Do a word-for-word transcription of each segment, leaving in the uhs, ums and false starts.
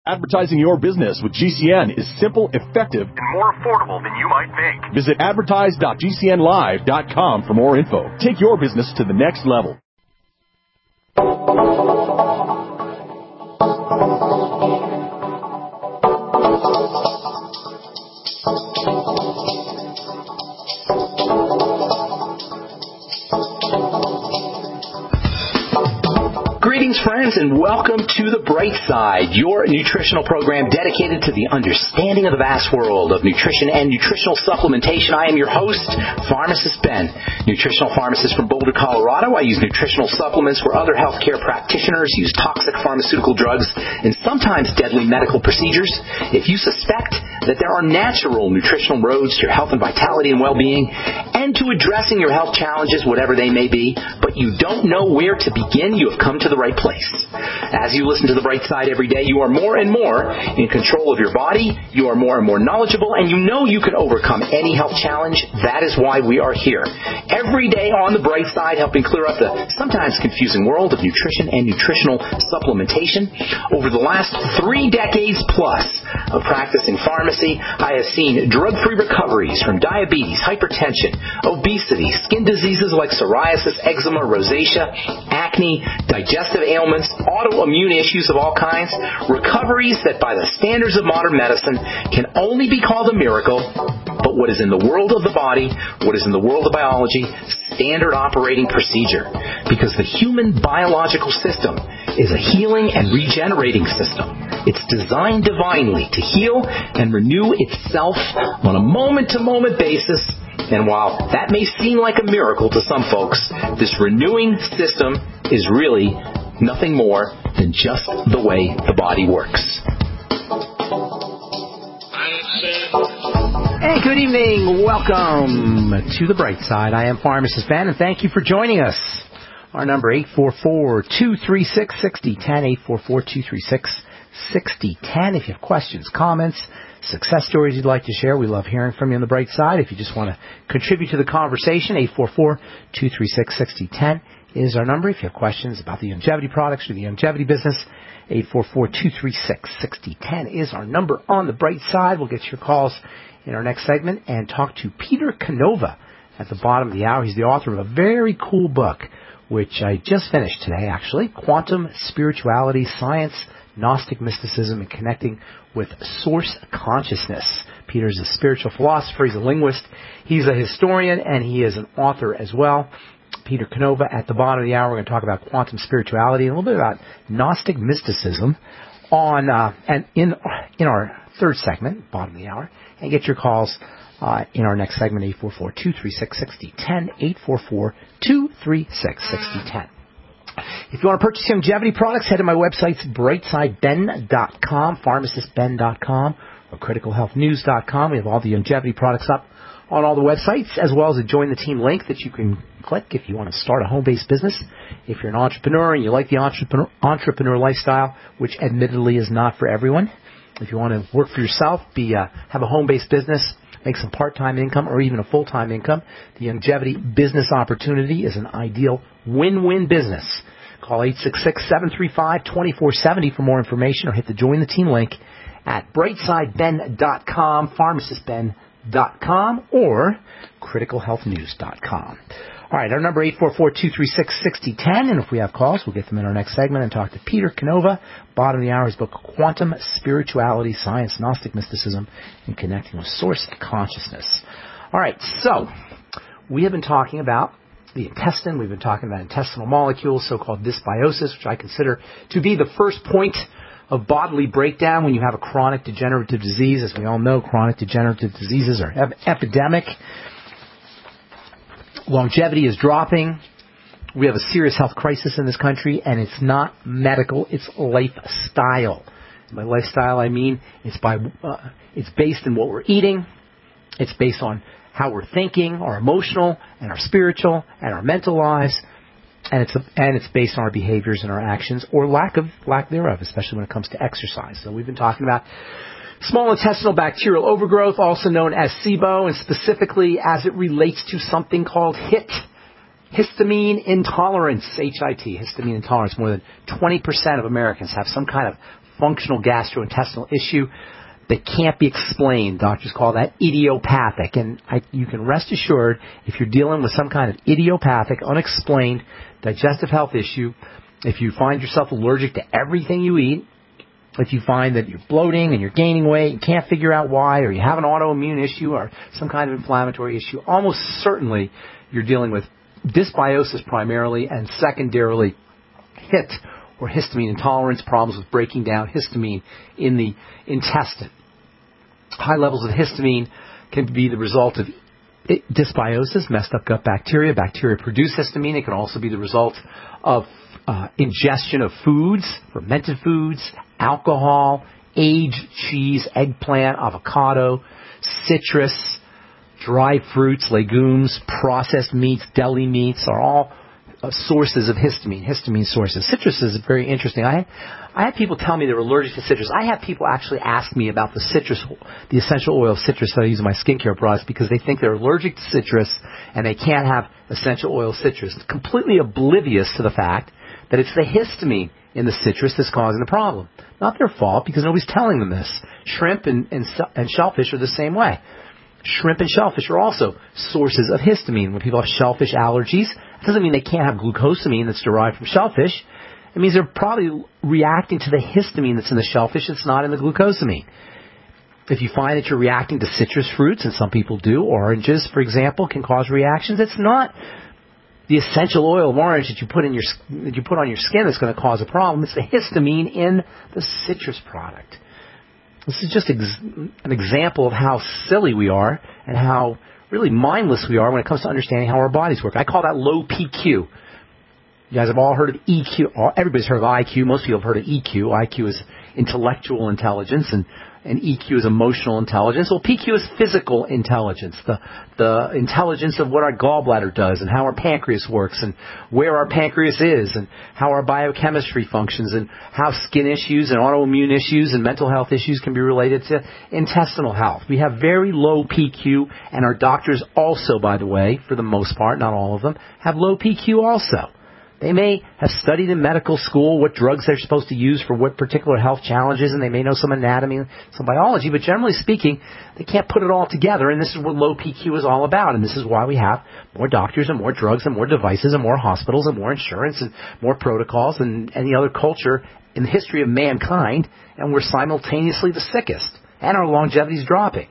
Advertising your business with G C N is simple, effective, and more affordable than you might think. Visit advertise dot g c n live dot com for more info. Take your business to the next level. Greetings, friends, and welcome to The Bright Side, your nutritional program dedicated to the understanding of the vast world of nutrition and nutritional supplementation. I am your host, Pharmacist Ben, nutritional pharmacist from Boulder, Colorado. I use nutritional supplements where other healthcare practitioners use toxic pharmaceutical drugs and sometimes deadly medical procedures. If you suspect that there are natural nutritional roads to your health and vitality and well-being and to addressing your health challenges, whatever they may be, but you don't know where to begin, you have come to the right place. As you listen to The Bright Side every day, you are more and more in control of your body, you are more and more knowledgeable, and you know you can overcome any health challenge. That is why we are here. Every day on The Bright Side, helping clear up the sometimes confusing world of nutrition and nutritional supplementation. Over the last three decades plus of practicing pharmacy, I have seen drug-free recoveries from diabetes, hypertension, obesity, skin diseases like psoriasis, eczema, rosacea, acne, digestive ailments, autoimmune issues of all kinds, recoveries that by the standards of modern medicine can only be called a miracle, but what is in the world of the body, what is in the world of biology, standard operating procedure. Because the human biological system is a healing and regenerating system. It's designed divinely to heal and renew itself on a moment-to-moment basis. And while that may seem like a miracle to some folks, this renewing system is really nothing more than just the way the body works. Hey, good evening. Welcome to The Bright Side. I am Pharmacist Ben, and thank you for joining us. Our number, eight four four, two three six, six zero one zero, eight four four, two three six, six zero one zero. If you have questions, comments, success stories you'd like to share, we love hearing from you on The Bright Side. If you just want to contribute to the conversation, eight four four, two three six, six zero one zero is our number. If you have questions about the longevity products or the longevity business, eight four four, two three six, six zero one zero is our number on The Bright Side. We'll get your calls in our next segment and talk to Peter Canova at the bottom of the hour. He's the author of a very cool book, which I just finished today, actually, Quantum Spirituality, Science, Gnostic Mysticism, and Connecting with Source Consciousness. Peter's a spiritual philosopher, he's a linguist, he's a historian, and he is an author as well. Peter Canova at the bottom of the hour. We're going to talk about quantum spirituality and a little bit about Gnostic mysticism on uh, and in in our third segment, bottom of the hour, and get your calls uh, in our next segment, eight four four, two three six, six zero one zero, eight four four, two three six, six zero one zero. If you want to purchase longevity products, head to my websites, bright side ben dot com, pharmacist ben dot com, or critical health news dot com. We have all the longevity products up on all the websites, as well as a Join the Team link that you can click if you want to start a home-based business. If you're an entrepreneur and you like the entrepreneur, entrepreneur lifestyle, which admittedly is not for everyone. If you want to work for yourself, be uh, have a home-based business, make some part-time income or even a full-time income, the longevity business opportunity is an ideal win-win business. Call eight six six, seven three five, two four seven zero for more information, or hit the Join the Team link at bright side ben dot com, pharmacist ben dot com, or critical health news dot com. All right, our number, eight four four, two three six, six zero one zero, and if we have calls, we'll get them in our next segment and talk to Peter Canova, bottom of the hour, his book, Quantum Spirituality, Science, Gnostic Mysticism, and Connecting with Source Consciousness. All right, so we have been talking about the intestine. We've been talking about intestinal molecules, so-called dysbiosis, which I consider to be the first point of bodily breakdown when you have a chronic degenerative disease. As we all know, chronic degenerative diseases are ep- epidemic. Longevity is dropping. We have a serious health crisis in this country, and it's not medical, it's lifestyle. By lifestyle, I mean it's by uh, it's based on what we're eating. It's based on how we're thinking, our emotional and our spiritual and our mental lives. And it's a, and it's based on our behaviors and our actions, or lack of lack thereof, especially when it comes to exercise. So we've been talking about small intestinal bacterial overgrowth, also known as SIBO, and specifically as it relates to something called H I T, histamine intolerance, H I T, histamine intolerance. More than twenty percent of Americans have some kind of dysfunctional gastrointestinal issue that can't be explained. Doctors call that idiopathic. And I, you can rest assured, if you're dealing with some kind of idiopathic, unexplained digestive health issue, if you find yourself allergic to everything you eat, if you find that you're bloating and you're gaining weight and can't figure out why, or you have an autoimmune issue or some kind of inflammatory issue, almost certainly you're dealing with dysbiosis primarily, and secondarily H I T, or histamine intolerance, problems with breaking down histamine in the intestine. High levels of histamine can be the result of dysbiosis, messed up gut bacteria. Bacteria produce histamine. It can also be the result of uh, ingestion of foods, fermented foods, alcohol, aged cheese, eggplant, avocado, citrus, dry fruits, legumes, processed meats, deli meats are all uh, sources of histamine, histamine sources. Citrus is very interesting. I I had people tell me they were allergic to citrus. I have people actually ask me about the citrus, the essential oil citrus that I use in my skincare products because they think they're allergic to citrus and they can't have essential oil citrus. Completely oblivious to the fact that it's the histamine in the citrus that's causing the problem. Not their fault because nobody's telling them this. Shrimp and, and, and shellfish are the same way. Shrimp and shellfish are also sources of histamine. When people have shellfish allergies, it doesn't mean they can't have glucosamine that's derived from shellfish. It means they're probably reacting to the histamine that's in the shellfish that's not in the glucosamine. If you find that you're reacting to citrus fruits, and some people do, oranges, for example, can cause reactions, it's not the essential oil of orange that you put in your that you put on your skin that's going to cause a problem. It's the histamine in the citrus product. This is just ex- an example of how silly we are and how really mindless we are when it comes to understanding how our bodies work. I call that low P Q. You guys have all heard of E Q. Everybody's heard of I Q. Most people have heard of E Q. I Q is intellectual intelligence, and, and E Q is emotional intelligence. Well, P Q is physical intelligence, the the intelligence of what our gallbladder does and how our pancreas works and where our pancreas is and how our biochemistry functions and how skin issues and autoimmune issues and mental health issues can be related to intestinal health. We have very low P Q, and our doctors also, by the way, for the most part, not all of them, have low P Q also. They may have studied in medical school what drugs they're supposed to use for what particular health challenges, and they may know some anatomy, some biology, but generally speaking, they can't put it all together, and this is what low P Q is all about, and this is why we have more doctors and more drugs and more devices and more hospitals and more insurance and more protocols than any other culture in the history of mankind, and we're simultaneously the sickest, and our longevity is dropping.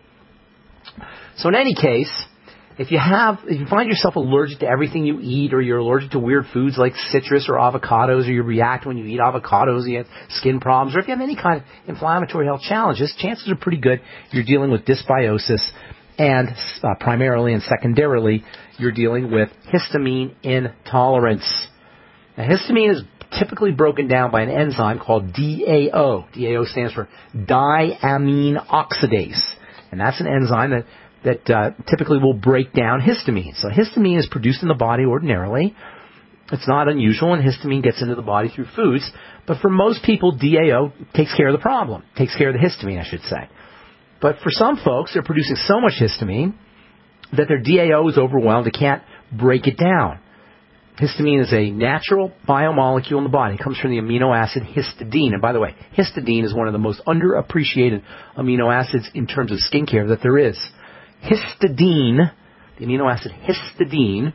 So in any case, If you have, if you find yourself allergic to everything you eat, or you're allergic to weird foods like citrus or avocados, or you react when you eat avocados, you have skin problems, or if you have any kind of inflammatory health challenges, chances are pretty good you're dealing with dysbiosis, and uh, primarily and secondarily, you're dealing with histamine intolerance. Now, histamine is typically broken down by an enzyme called D A O. D A O stands for diamine oxidase, and that's an enzyme that that uh, typically will break down histamine. So histamine is produced in the body ordinarily. It's not unusual, and histamine gets into the body through foods. But for most people, D A O takes care of the problem, takes care of the histamine, I should say. But for some folks, they're producing so much histamine that their D A O is overwhelmed. They can't break it down. Histamine is a natural biomolecule in the body. It comes from the amino acid histidine. And by the way, histidine is one of the most underappreciated amino acids in terms of skincare that there is. Histidine, the amino acid histidine,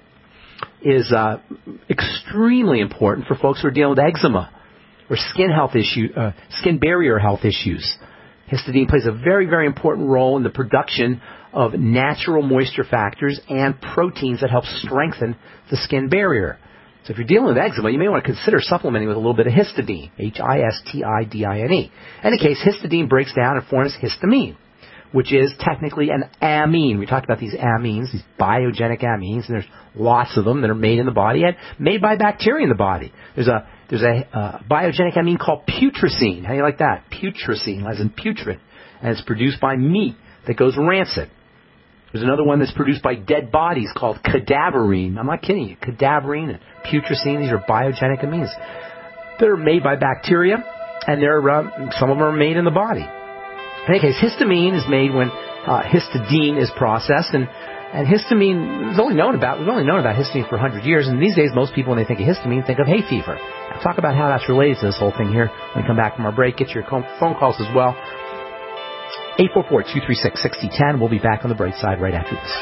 is uh, extremely important for folks who are dealing with eczema or skin health issue, uh, skin barrier health issues. Histidine plays a very, very important role in the production of natural moisture factors and proteins that help strengthen the skin barrier. So if you're dealing with eczema, you may want to consider supplementing with a little bit of histidine, H I S T I D I N E. In any case, histidine breaks down and forms histamine, which is technically an amine. We talked about these amines, these biogenic amines, and there's lots of them that are made in the body and made by bacteria in the body. There's a there's a uh, biogenic amine called putrescine. How do you like that? Putrescine, as in putrid, and it's produced by meat that goes rancid. There's another one that's produced by dead bodies called cadaverine. I'm not kidding you. Cadaverine and putrescine, these are biogenic amines. They're made by bacteria, and they're uh, some of them are made in the body. In any case, histamine is made when uh, histidine is processed, and, And histamine is only known about, we've only known about histamine for one hundred years, and these days most people, when they think of histamine, think of hay fever. I'll talk about how that's related to this whole thing here when we come back from our break. Get your phone calls as well. eight four four, two three six, six zero one zero. We'll be back on the bright side right after this.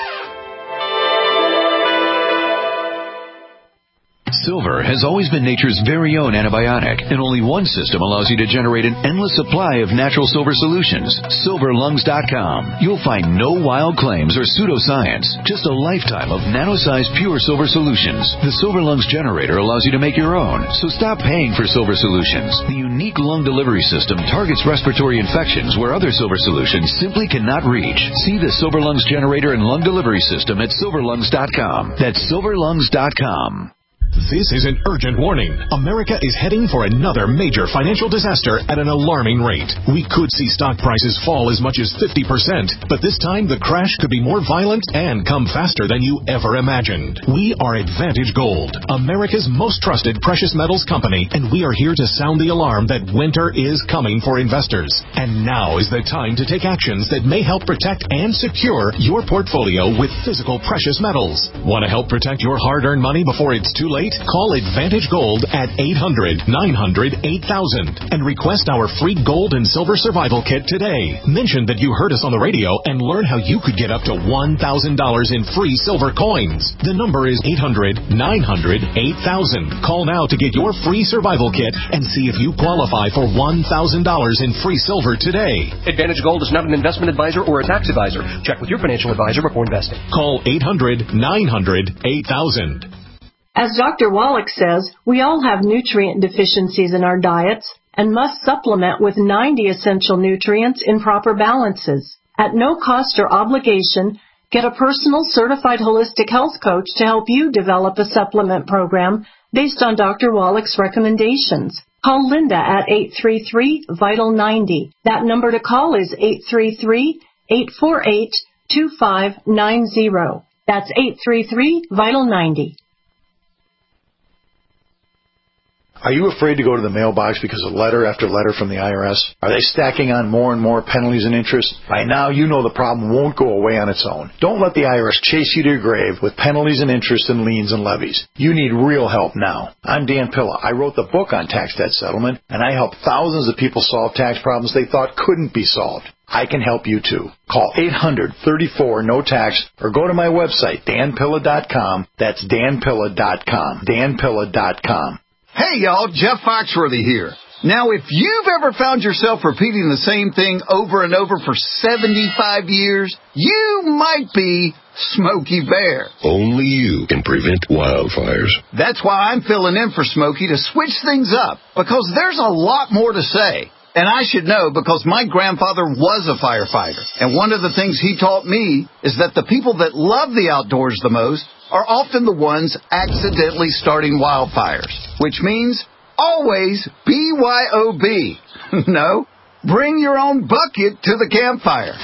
Silver has always been nature's very own antibiotic, and only one system allows you to generate an endless supply of natural silver solutions. silver lungs dot com. You'll find no wild claims or pseudoscience, just a lifetime of nano-sized pure silver solutions. The Silver Lungs generator allows you to make your own, so stop paying for silver solutions. The unique lung delivery system targets respiratory infections where other silver solutions simply cannot reach. See the Silver Lungs generator and lung delivery system at silver lungs dot com. That's silver lungs dot com. This is an urgent warning. America is heading for another major financial disaster at an alarming rate. We could see stock prices fall as much as fifty percent, but this time the crash could be more violent and come faster than you ever imagined. We are Advantage Gold, America's most trusted precious metals company, and we are here to sound the alarm that winter is coming for investors. And now is the time to take actions that may help protect and secure your portfolio with physical precious metals. Want to help protect your hard-earned money before it's too late? Call Advantage Gold at eight hundred, nine hundred, eight thousand and request our free gold and silver survival kit today. Mention that you heard us on the radio and learn how you could get up to one thousand dollars in free silver coins. The number is eight hundred, nine hundred, eight thousand. Call now to get your free survival kit and see if you qualify for one thousand dollars in free silver today. Advantage Gold is not an investment advisor or a tax advisor. Check with your financial advisor before investing. Call eight hundred, nine hundred, eight thousand. As Doctor Wallach says, we all have nutrient deficiencies in our diets and must supplement with ninety essential nutrients in proper balances. At no cost or obligation, get a personal certified holistic health coach to help you develop a supplement program based on Doctor Wallach's recommendations. Call Linda at eight three three, vital ninety. That number to call is eight three three, eight four eight, two five nine zero. That's eight three three, vital ninety. Are you afraid to go to the mailbox because of letter after letter from the I R S? Are they stacking on more and more penalties and interest? By now, you know the problem won't go away on its own. Don't let the I R S chase you to your grave with penalties and interest and liens and levies. You need real help now. I'm Dan Pilla. I wrote the book on tax debt settlement, and I help thousands of people solve tax problems they thought couldn't be solved. I can help you too. Call eight hundred, thirty-four, no tax or go to my website, dan pilla dot com. That's dan pilla dot com. dan pilla dot com. Hey, y'all, Jeff Foxworthy here. Now, if you've ever found yourself repeating the same thing over and over for seventy-five years, you might be Smokey Bear. Only you can prevent wildfires. That's why I'm filling in for Smokey to switch things up, because there's a lot more to say. And I should know because my grandfather was a firefighter. And one of the things he taught me is that the people that love the outdoors the most are often the ones accidentally starting wildfires, which means always B Y O B. No, bring your own bucket to the campfire.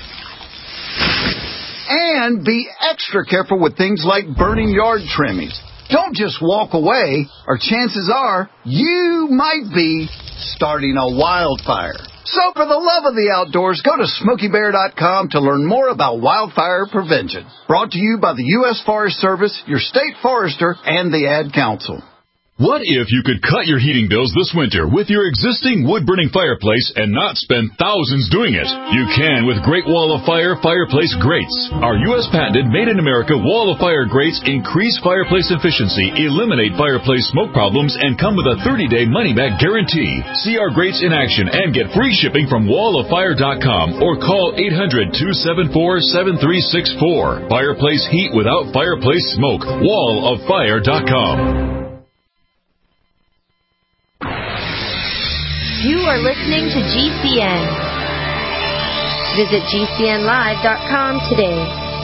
And be extra careful with things like burning yard trimmings. Don't just walk away, or chances are you might be starting a wildfire. So for the love of the outdoors, go to smokey bear dot com to learn more about wildfire prevention. Brought to you by the U S Forest Service, your state forester, and the Ad Council. What if you could cut your heating bills this winter with your existing wood-burning fireplace and not spend thousands doing it? You can with Great Wall of Fire Fireplace Grates. Our U S patented made-in-America Wall of Fire grates increase fireplace efficiency, eliminate fireplace smoke problems, and come with a thirty-day money-back guarantee. See our grates in action and get free shipping from wall of fire dot com or call eight hundred, two seven four, seven three six four. Fireplace heat without fireplace smoke. wall of fire dot com. You are listening to G C N. Visit G C N live dot com today.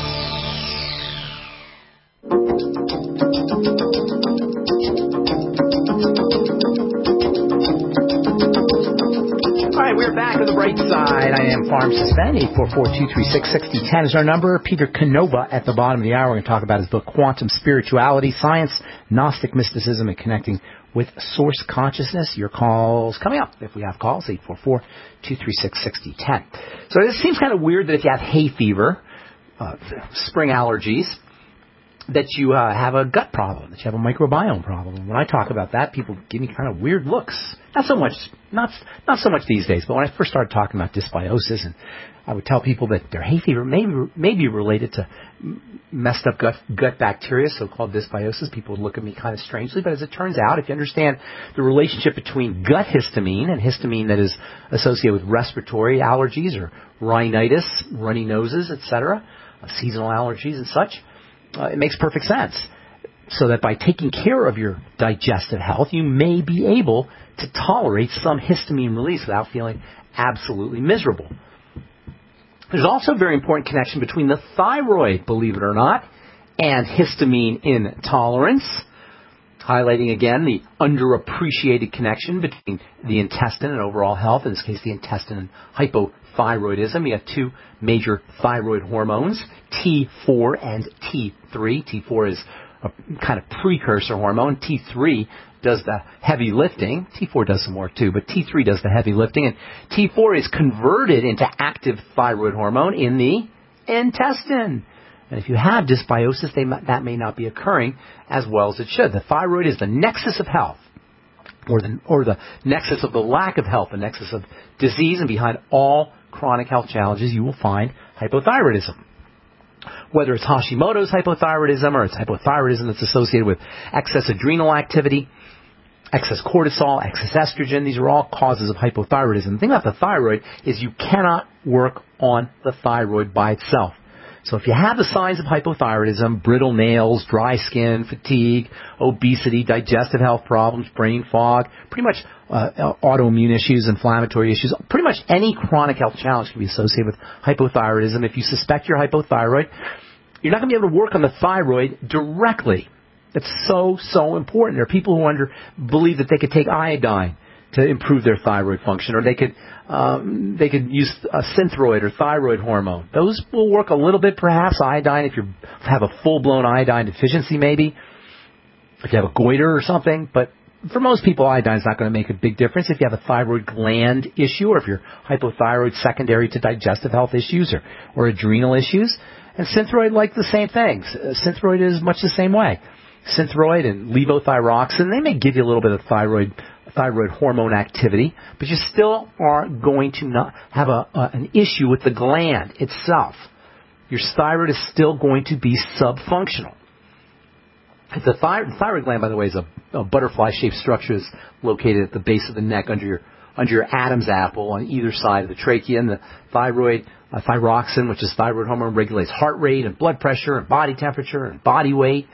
All right, we're back on the bright side. I am Pharmacist Ben. eight four four, two three six, six zero one zero is our number. Peter Canova at the bottom of the hour. We're going to talk about his book, Quantum Spirituality, Science, Gnostic Mysticism, and Connecting with Source Consciousness. Your calls coming up. If we have calls, eight four four, two three six, six zero one zero. So this seems kind of weird that if you have hay fever, uh, spring allergies, that you uh, have a gut problem, that you have a microbiome problem. When I talk about that, people give me kind of weird looks. Not so much, not not so much these days, but when I first started talking about dysbiosis, and I would tell people that their hay fever may, may be related to messed up gut, gut bacteria, so-called dysbiosis, people would look at me kind of strangely. But as it turns out, if you understand the relationship between gut histamine and histamine that is associated with respiratory allergies or rhinitis, runny noses, et cetera, uh, seasonal allergies and such, Uh, it makes perfect sense. So that by taking care of your digestive health, you may be able to tolerate some histamine release without feeling absolutely miserable. There's also a very important connection between the thyroid, believe it or not, and histamine intolerance, highlighting again the underappreciated connection between the intestine and overall health, in this case the intestine and hypothyroidism. You have two major thyroid hormones, T four and T three. T four is a kind of precursor hormone. T three does the heavy lifting. T four does some more too, but T three does the heavy lifting. And T four is converted into active thyroid hormone in the intestine. And if you have dysbiosis, they, that may not be occurring as well as it should. The thyroid is the nexus of health, or the, or the nexus of the lack of health, the nexus of disease, and behind all chronic health challenges, you will find hypothyroidism. Whether it's Hashimoto's hypothyroidism or it's hypothyroidism that's associated with excess adrenal activity, excess cortisol, excess estrogen, these are all causes of hypothyroidism. The thing about the thyroid is you cannot work on the thyroid by itself. So if you have the signs of hypothyroidism, brittle nails, dry skin, fatigue, obesity, digestive health problems, brain fog, pretty much uh, autoimmune issues, inflammatory issues, pretty much any chronic health challenge can be associated with hypothyroidism. If you suspect you're hypothyroid, you're not going to be able to work on the thyroid directly. That's so, so important. There are people who under, believe that they could take iodine to improve their thyroid function, or they could um, they could use a Synthroid or thyroid hormone. Those will work a little bit, perhaps. Iodine, if you have a full-blown iodine deficiency, maybe. If you have a goiter or something. But for most people, iodine is not going to make a big difference. If you have a thyroid gland issue, or if you're hypothyroid secondary to digestive health issues or, or adrenal issues. And Synthroid, like the same things. Uh, Synthroid is much the same way. Synthroid and levothyroxine, they may give you a little bit of thyroid thyroid hormone activity, but you still are going to not have a, a, an issue with the gland itself. Your thyroid is still going to be subfunctional. The thyroid, thyroid gland, by the way, is a, a butterfly-shaped structure that's located at the base of the neck under your under your Adam's apple on either side of the trachea. And the thyroid uh, thyroxine, which is thyroid hormone, regulates heart rate and blood pressure and body temperature and body weight.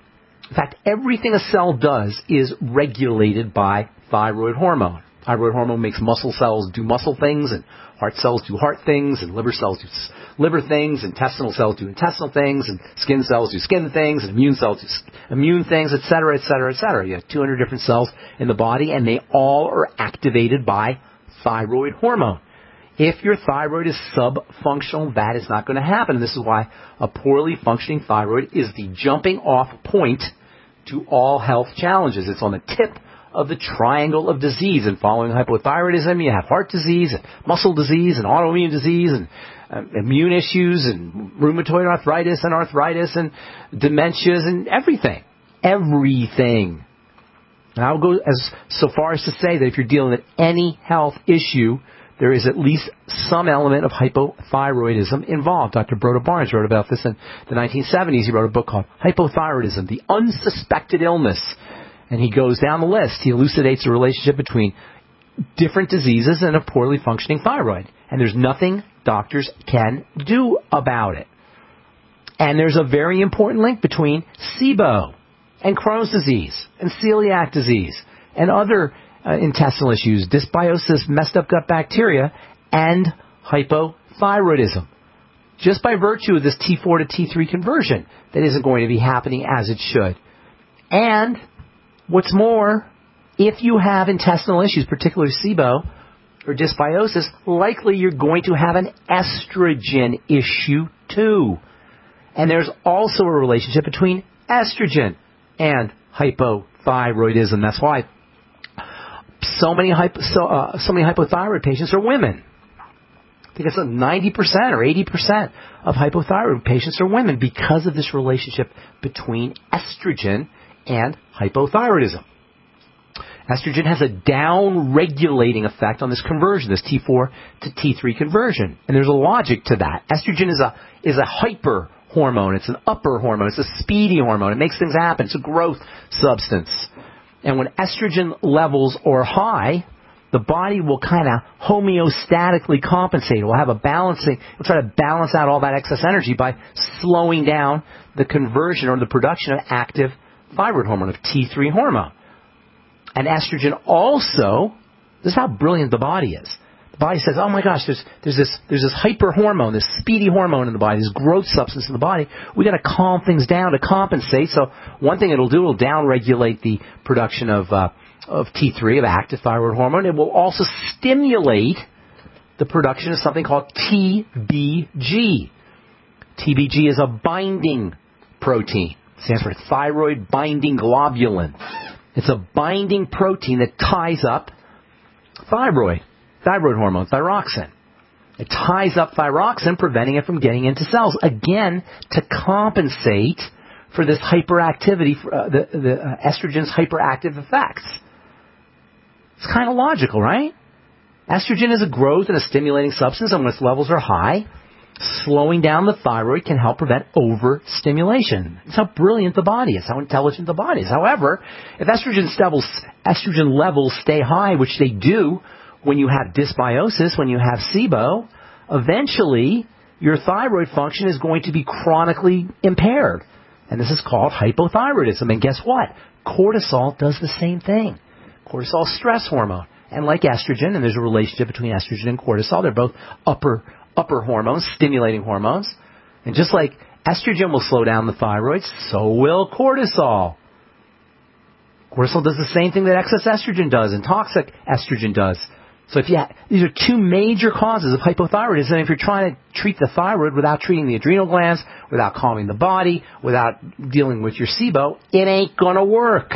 In fact, everything a cell does is regulated by thyroid hormone. Thyroid hormone makes muscle cells do muscle things, and heart cells do heart things, and liver cells do liver things, intestinal cells do intestinal things, and skin cells do skin things, and immune cells do immune things, et cetera, et cetera, et cetera. You have two hundred different cells in the body, and they all are activated by thyroid hormone. If your thyroid is subfunctional, that is not going to happen. And this is why a poorly functioning thyroid is the jumping off point to all health challenges. It's on the tip of the triangle of disease. And following hypothyroidism, you have heart disease, and muscle disease, and autoimmune disease, and uh, immune issues, and rheumatoid arthritis, and arthritis, and dementias, and everything. Everything. And I'll go as so far as to say that if you're dealing with any health issue, there is at least some element of hypothyroidism involved. Doctor Broda Barnes wrote about this in the nineteen seventies. He wrote a book called Hypothyroidism, the Unsuspected Illness. And he goes down the list. He elucidates the relationship between different diseases and a poorly functioning thyroid. And there's nothing doctors can do about it. And there's a very important link between S I B O and Crohn's disease and celiac disease and other uh, intestinal issues, dysbiosis, messed up gut bacteria, and hypothyroidism. Just by virtue of this T four to T three conversion, that isn't going to be happening as it should. And what's more, if you have intestinal issues, particularly S I B O or dysbiosis, likely you're going to have an estrogen issue too. And there's also a relationship between estrogen and hypothyroidism. That's why so many hypo, so, uh, so many hypothyroid patients are women. I think it's like ninety percent or eighty percent of hypothyroid patients are women because of this relationship between estrogen and hypothyroidism. Estrogen has a down-regulating effect on this conversion, this T four to T three conversion. And there's a logic to that. Estrogen is a is a hyper hormone. It's an upper hormone. It's a speedy hormone. It makes things happen. It's a growth substance. And when estrogen levels are high, the body will kind of homeostatically compensate. It will have a balancing, it will try to balance out all that excess energy by slowing down the conversion or the production of active thyroid hormone, of T three hormone. And estrogen also, this is how brilliant the body is. The body says, oh my gosh, there's there's this there's this hyper hormone, this speedy hormone in the body, this growth substance in the body. We got to calm things down to compensate. So one thing it'll do, it'll downregulate the production of uh, of T three, of active thyroid hormone. It will also stimulate the production of something called T B G. T B G is a binding protein. It stands for thyroid binding globulin. It's a binding protein that ties up thyroid, thyroid hormone, thyroxine. It ties up thyroxine, preventing it from getting into cells, again, to compensate for this hyperactivity, for, uh, the, the uh, estrogen's hyperactive effects. It's kind of logical, right? Estrogen is a growth and a stimulating substance, and when its levels are high, slowing down the thyroid can help prevent overstimulation. It's how brilliant the body is, how intelligent the body is. However, if estrogen levels, estrogen levels stay high, which they do when you have dysbiosis, when you have S I B O, eventually your thyroid function is going to be chronically impaired. And this is called hypothyroidism. And guess what? Cortisol does the same thing. Cortisol is stress hormone. And like estrogen, and there's a relationship between estrogen and cortisol, they're both upper upper hormones, stimulating hormones. And just like estrogen will slow down the thyroid, so will cortisol. Cortisol does the same thing that excess estrogen does and toxic estrogen does. So if you ha- these are two major causes of hypothyroidism. And if you're trying to treat the thyroid without treating the adrenal glands, without calming the body, without dealing with your S I B O, it ain't going to work.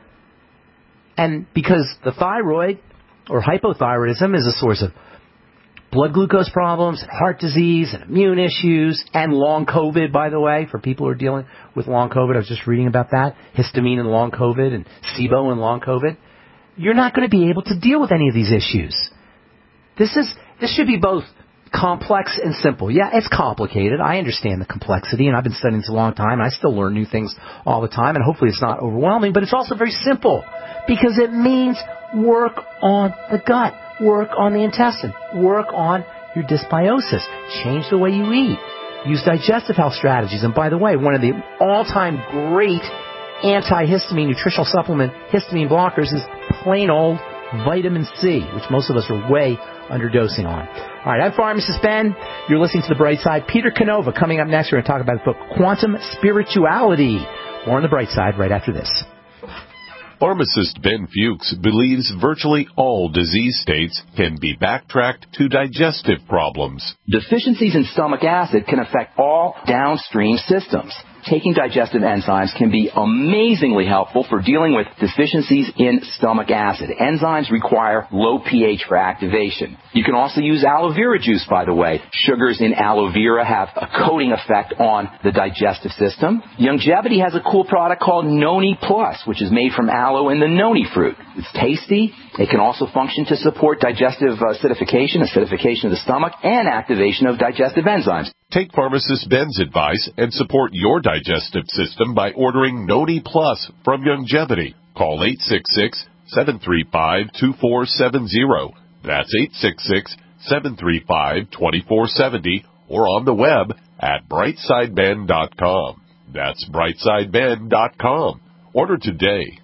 And because the thyroid or hypothyroidism is a source of blood glucose problems, and heart disease, and immune issues, and long COVID, by the way, for people who are dealing with long COVID. I was just reading about that. Histamine and long COVID, and S I B O and long COVID. You're not going to be able to deal with any of these issues. This is this should be both complex and simple. Yeah, it's complicated. I understand the complexity, and I've been studying this a long time, and I still learn new things all the time, and hopefully it's not overwhelming, but it's also very simple, because it means work on the gut. Work on the intestine. Work on your dysbiosis. Change the way you eat. Use digestive health strategies. And by the way, one of the all-time great antihistamine nutritional supplement histamine blockers is plain old vitamin C, which most of us are way underdosing on. All right, I'm Pharmacist Ben. You're listening to The Bright Side. Peter Canova coming up next. We're going to talk about the book Quantum Spirituality. More on The Bright Side right after this. Pharmacist Ben Fuchs believes virtually all disease states can be backtracked to digestive problems. Deficiencies in stomach acid can affect all downstream systems. Taking digestive enzymes can be amazingly helpful for dealing with deficiencies in stomach acid. Enzymes require low pH for activation. You can also use aloe vera juice, by the way. Sugars in aloe vera have a coating effect on the digestive system. Youngevity has a cool product called Noni Plus, which is made from aloe and the noni fruit. It's tasty. It can also function to support digestive acidification, acidification of the stomach, and activation of digestive enzymes. Take Pharmacist Ben's advice and support your digestive system by ordering Noni Plus from Youngevity. Call eight six six, seven three five, two four seven zero. That's eight six six, seven three five, two four seven zero or on the web at brightside ben dot com. That's brightside ben dot com. Order today.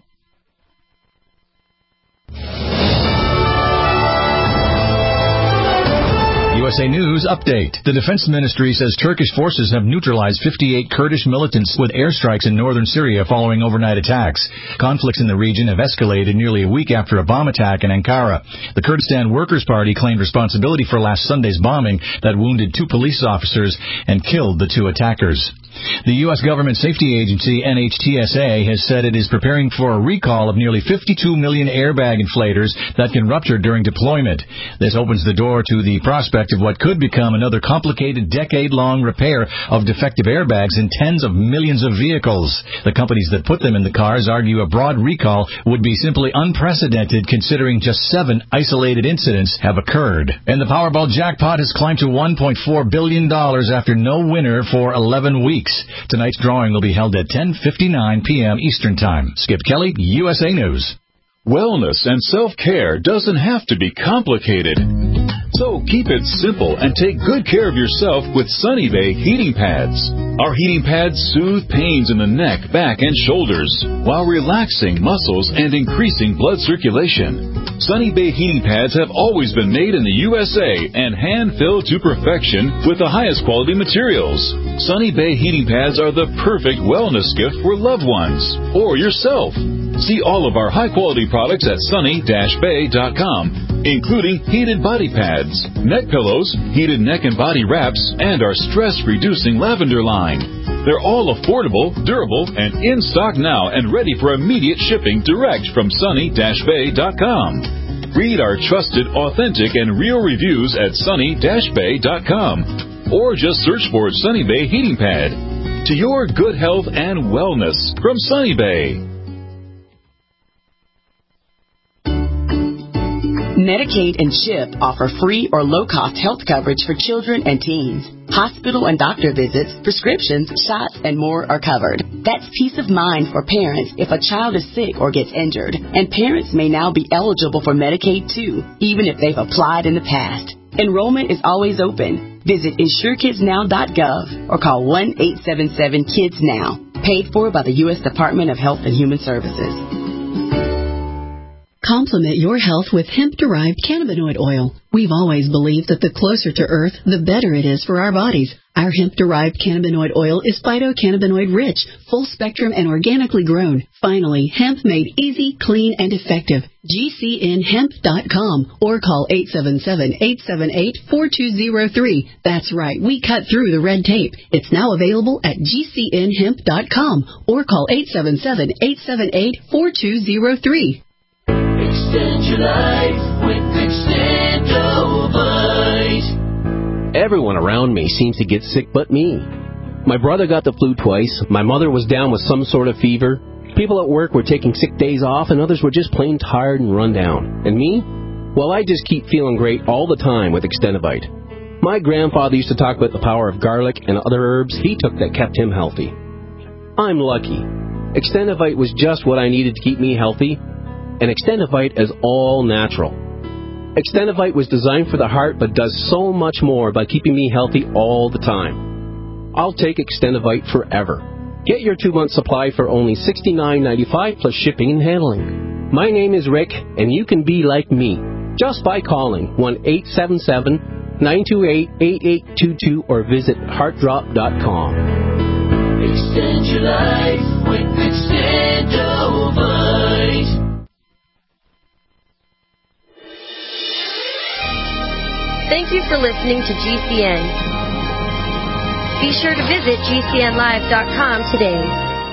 U S A News Update. The Defense Ministry says Turkish forces have neutralized fifty-eight Kurdish militants with airstrikes in northern Syria following overnight attacks. Conflicts in the region have escalated nearly a week after a bomb attack in Ankara. The Kurdistan Workers' Party claimed responsibility for last Sunday's bombing that wounded two police officers and killed the two attackers. The U S Government Safety Agency, N H T S A, has said it is preparing for a recall of nearly fifty-two million airbag inflators that can rupture during deployment. This opens the door to the prospect of what could become another complicated decade-long repair of defective airbags in tens of millions of vehicles. The companies that put them in the cars argue a broad recall would be simply unprecedented considering just seven isolated incidents have occurred. And the Powerball jackpot has climbed to one point four billion dollars after no winner for eleven weeks. Tonight's drawing will be held at ten fifty-nine p.m. Eastern Time. Skip Kelly, U S A News. Wellness and self-care doesn't have to be complicated. So keep it simple and take good care of yourself with Sunny Bay heating pads. Our heating pads soothe pains in the neck, back, and shoulders while relaxing muscles and increasing blood circulation. Sunny Bay heating pads have always been made in the U S A and hand-filled to perfection with the highest quality materials. Sunny Bay heating pads are the perfect wellness gift for loved ones or yourself. See all of our high-quality products at sunny dash bay dot com, including heated body pads, neck pillows, heated neck and body wraps, and our stress-reducing lavender line. They're all affordable, durable, and in stock now and ready for immediate shipping direct from sunny dash bay dot com. Read our trusted, authentic, and real reviews at sunny dash bay dot com or just search for Sunny Bay Heating Pad. To your good health and wellness from Sunny Bay. Medicaid and CHIP offer free or low-cost health coverage for children and teens. Hospital and doctor visits, prescriptions, shots, and more are covered. That's peace of mind for parents if a child is sick or gets injured. And parents may now be eligible for Medicaid, too, even if they've applied in the past. Enrollment is always open. Visit insure kids now dot gov or call one eight seven seven kids now. Paid for by the U S Department of Health and Human Services. Complement your health with hemp-derived cannabinoid oil. We've always believed that the closer to Earth, the better it is for our bodies. Our hemp-derived cannabinoid oil is phytocannabinoid-rich, full-spectrum, and organically grown. Finally, hemp made easy, clean, and effective. G C N hemp dot com or call eight seven seven, eight seven eight, four two zero three. That's right, we cut through the red tape. It's now available at G C N hemp dot com or call eight seven seven, eight seven eight, four two zero three. Extend your life with Extendovite. Everyone around me seems to get sick but me. My brother got the flu twice. My mother was down with some sort of fever. People at work were taking sick days off, and others were just plain tired and run down. And me? Well, I just keep feeling great all the time with Extendovite. My grandfather used to talk about the power of garlic and other herbs he took that kept him healthy. I'm lucky. Extendovite was just what I needed to keep me healthy. And Extendovite is all natural. Extendovite was designed for the heart but does so much more by keeping me healthy all the time. I'll take Extendovite forever. Get your two-month supply for only sixty-nine ninety-five plus shipping and handling. My name is Rick, and you can be like me just by calling one eight seven seven, nine two eight, eight eight two two or visit heart drop dot com. Extend your life with Extendovite. Thank you for listening to G C N. Be sure to visit G C N live dot com today.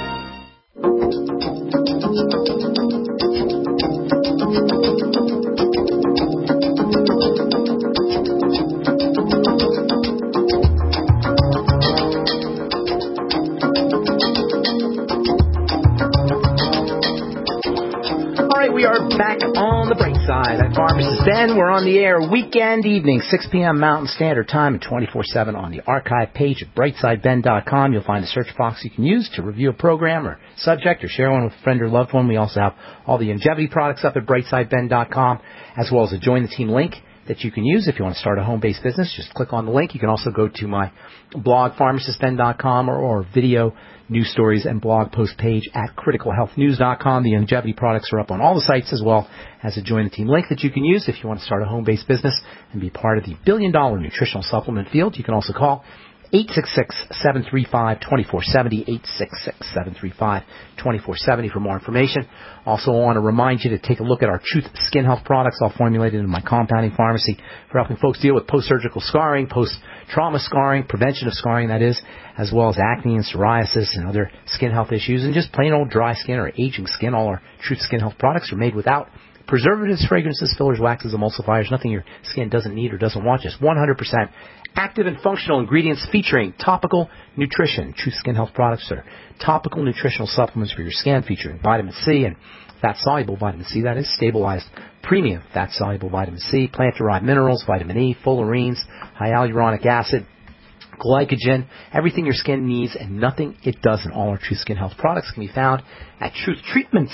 We are back on the bright side. I'm Pharmacist Ben. We're on the air weekend evening, six p.m. Mountain Standard Time and twenty-four seven on the archive page at brightside ben dot com. You'll find a search box you can use to review a program or subject or share one with a friend or loved one. We also have all the longevity products up at brightside ben dot com, as well as a Join the Team link that you can use if you want to start a home-based business. Just click on the link. You can also go to my blog, pharmacist ben dot com, or, or video news stories and blog post page at critical health news dot com. The longevity products are up on all the sites, as well as a Join the Team link that you can use if you want to start a home-based business and be part of the billion-dollar nutritional supplement field. You can also call eight six six, seven three five, two four seven zero, eight six six, seven three five, two four seven zero for more information. Also, I want to remind you to take a look at our Truth Skin Health products, all formulated in my compounding pharmacy, for helping folks deal with post-surgical scarring, post-trauma scarring, prevention of scarring, that is, as well as acne and psoriasis and other skin health issues, and just plain old dry skin or aging skin. All our Truth Skin Health products are made without preservatives, fragrances, fillers, waxes, emulsifiers, nothing your skin doesn't need or doesn't want, just one hundred percent active and functional ingredients featuring topical nutrition. Truth Skin Health products are topical nutritional supplements for your skin featuring vitamin C and fat-soluble vitamin C, that is, stabilized premium fat-soluble vitamin C, plant-derived minerals, vitamin E, fullerenes, hyaluronic acid, glycogen, everything your skin needs and nothing it doesn't. All our Truth Skin Health products can be found at truth treatments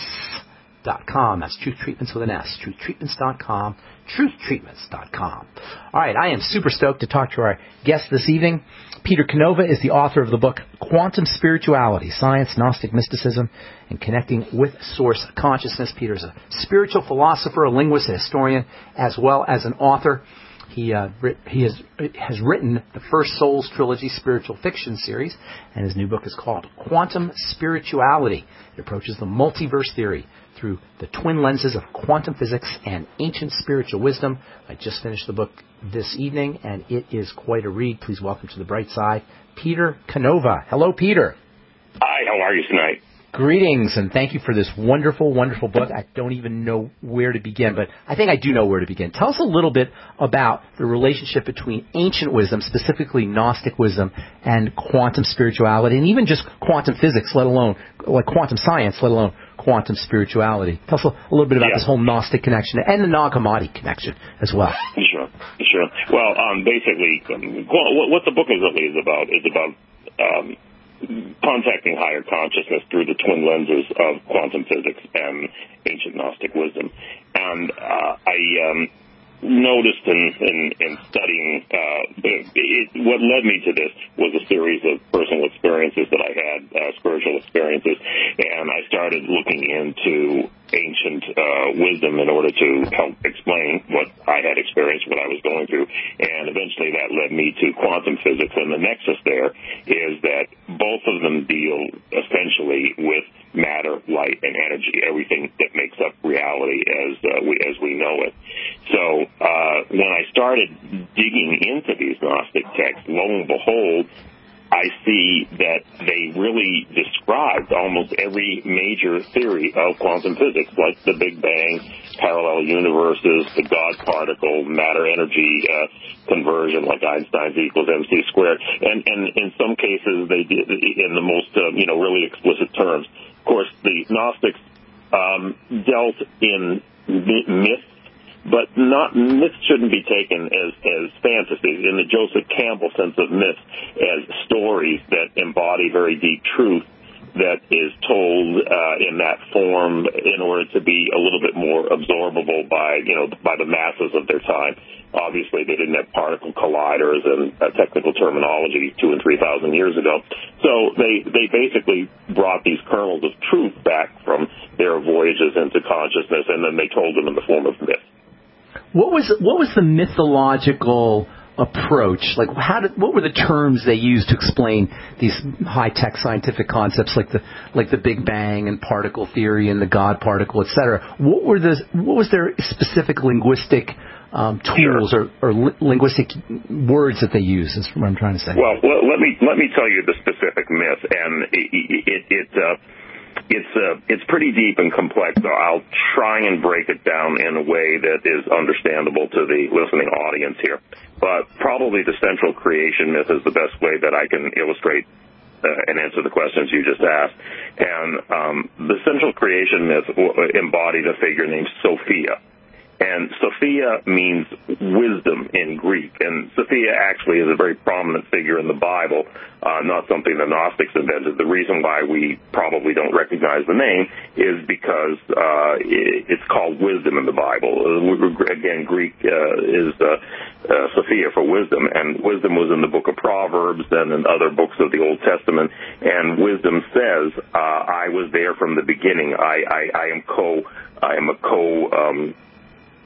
dot com. That's Truth Treatments with an S. truth treatments dot com. truth treatments dot com. All right, I am super stoked to talk to our guest this evening. Peter Canova is the author of the book Quantum Spirituality, Science, Gnostic Mysticism, and Connecting with Source Consciousness. Peter is a spiritual philosopher, a linguist, a historian, as well as an author. He uh, he has has written the First Souls trilogy spiritual fiction series, and his new book is called Quantum Spirituality. It approaches the multiverse theory through the twin lenses of quantum physics and ancient spiritual wisdom. I just finished the book this evening, and it is quite a read. Please welcome to the bright side, Peter Canova. Hello, Peter. Hi, how are you tonight? Greetings, and thank you for this wonderful, wonderful book. I don't even know where to begin, but I think I do know where to begin. Tell us a little bit about the relationship between ancient wisdom, specifically Gnostic wisdom, and quantum spirituality, and even just quantum physics, let alone, like quantum science, let alone quantum spirituality. Tell us a, a little bit about yeah. this whole Gnostic connection and the Nag Hammadi connection as well. Sure, sure. Well, um, basically, um, what the book is really is about is about um, contacting higher consciousness through the twin lenses of quantum physics and ancient Gnostic wisdom. And uh, I um, noticed in, in, in studying, uh, it, it, what led me to this was a series of personal experiences that I had, uh, spiritual experiences, and I started looking into ancient uh, wisdom in order to help explain what I had experienced, what I was going through, and eventually that led me to quantum physics. And the nexus there is that both of them deal essentially with matter, light, and energy, everything that makes up reality as uh, we as we know it. So uh, when I started digging into these Gnostic texts, lo and behold, I see that they really described almost every major theory of quantum physics, like the Big Bang, parallel universes, the God particle, matter-energy uh, conversion, like Einstein's E equals mc squared, and, and in some cases they did in the most, uh, you know, really explicit terms. Of course, the Gnostics um, dealt in myths, but not myths shouldn't be taken as, as fantasies in the Joseph Campbell sense of myths, as stories that embody very deep truth that is told uh, in that form in order to be a little bit more absorbable by, you know, by the masses of their time. Obviously, they didn't have particle colliders and uh, technical terminology two and three thousand years ago. So they they basically brought these kernels of truth back from their voyages into consciousness, and then they told them in the form of myth. What was what was the mythological approach? Like, how did what were the terms they used to explain these high-tech scientific concepts, like the like the Big Bang and particle theory and the God particle, et cetera? What were the what was their specific linguistic um, tools or, or li- linguistic words that they used? Is what I'm trying to say. Well, let me let me tell you the specific myth, and it. it, it uh, It's uh, it's pretty deep and complex, so I'll try and break it down in a way that is understandable to the listening audience here. But probably the central creation myth is the best way that I can illustrate uh, and answer the questions you just asked. And um, the central creation myth embodied a figure named Sophia. And Sophia means wisdom in Greek, and Sophia actually is a very prominent figure in the Bible, uh, not something the Gnostics invented. The reason why we probably don't recognize the name is because uh, it's called wisdom in the Bible. Again, Greek uh, is uh, uh, Sophia for wisdom, and wisdom was in the book of Proverbs and in other books of the Old Testament, and wisdom says, uh, I was there from the beginning. I, I, I am co, I am a co, um,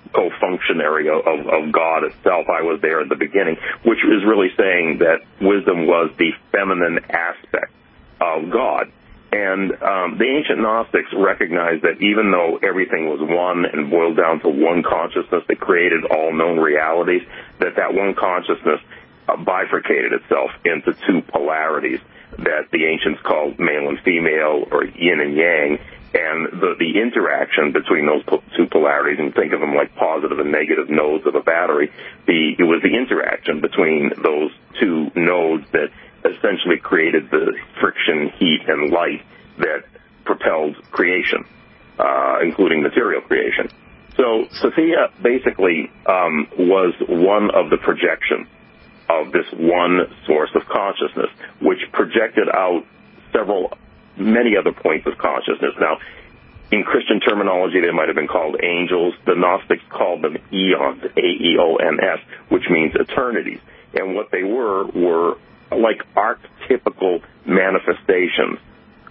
co-functionary of, of, of God itself. I was there at the beginning, which is really saying that wisdom was the feminine aspect of God. And um, the ancient Gnostics recognized that even though everything was one and boiled down to one consciousness that created all known realities, that that one consciousness uh, bifurcated itself into two polarities that the ancients called male and female, or yin and yang. And the, the interaction between those two polarities, and think of them like positive and negative nodes of a battery, the, it was the interaction between those two nodes that essentially created the friction, heat, and light that propelled creation, uh, including material creation. So Sophia basically um, was one of the projections of this one source of consciousness, which projected out several many other points of consciousness. Now, in Christian terminology, they might have been called angels. The Gnostics called them eons, A E O N S, which means eternities. And what they were were like archetypical manifestations